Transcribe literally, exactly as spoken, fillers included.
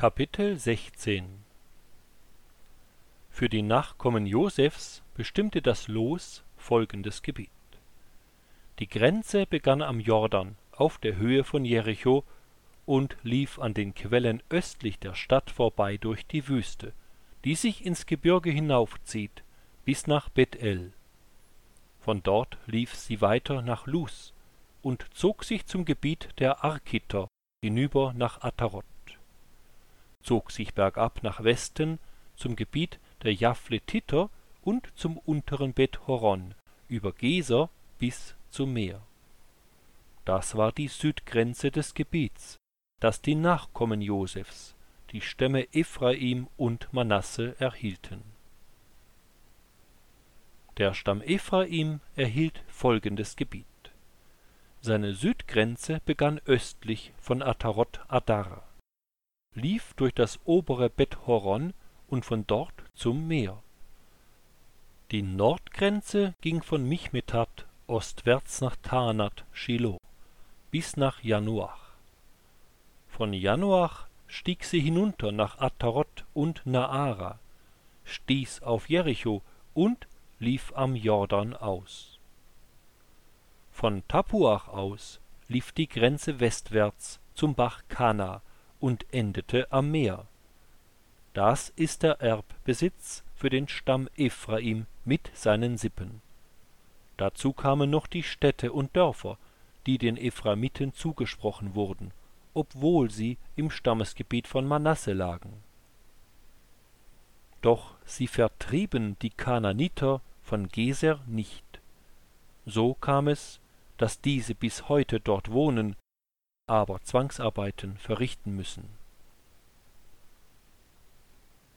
Kapitel sechzehn Für die Nachkommen Josefs bestimmte das Los folgendes Gebiet. Die Grenze begann am Jordan auf der Höhe von Jericho und lief an den Quellen östlich der Stadt vorbei durch die Wüste, die sich ins Gebirge hinaufzieht, bis nach Beth-El. Von dort lief sie weiter nach Luz und zog sich zum Gebiet der Arkiter hinüber nach Atarot, zog sich bergab nach Westen zum Gebiet der Japhletiter und zum unteren Beth-Horon, über Geser bis zum Meer. Das war die Südgrenze des Gebiets, das die Nachkommen Josefs, die Stämme Ephraim und Manasse, erhielten. Der Stamm Ephraim erhielt folgendes Gebiet. Seine Südgrenze begann östlich von Atarot Adar, lief durch das obere Beth-Horon und von dort zum Meer. Die Nordgrenze ging von Michmetat ostwärts nach Taanat Schilo bis nach Janoach. Von Janoach stieg sie hinunter nach Atarot und Naara, stieß auf Jericho und lief am Jordan aus. Von Tapuach aus lief die Grenze westwärts zum Bach Kana und endete am Meer. Das ist der Erbbesitz für den Stamm Ephraim mit seinen Sippen. Dazu kamen noch die Städte und Dörfer, die den Ephraimiten zugesprochen wurden, obwohl sie im Stammesgebiet von Manasse lagen. Doch sie vertrieben die Kanaaniter von Geser nicht. So kam es, dass diese bis heute dort wohnen, aber Zwangsarbeiten verrichten müssen.